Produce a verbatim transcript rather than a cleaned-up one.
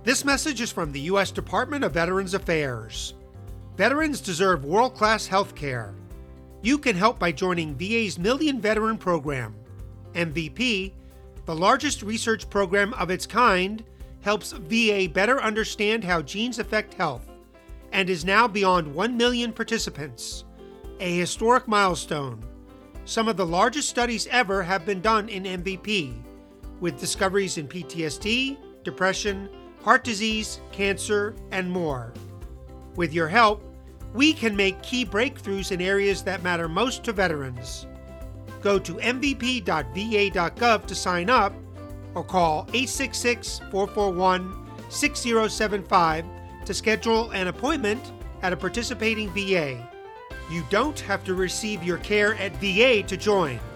This message is from the U S Department of Veterans Affairs. Veterans deserve world-class health care. You can help by joining V A's Million Veteran Program. M V P, the largest research program of its kind, helps V A better understand how genes affect health and is now beyond one million participants, a historic milestone. Some of the largest studies ever have been done in M V P, with discoveries in P T S D, depression, heart disease, cancer, and more. With your help, we can make key breakthroughs in areas that matter most to veterans. Go to m v p dot v a dot gov to sign up or call eight six six, four four one, six zero seven five to schedule an appointment at a participating V A. You don't have to receive your care at V A to join.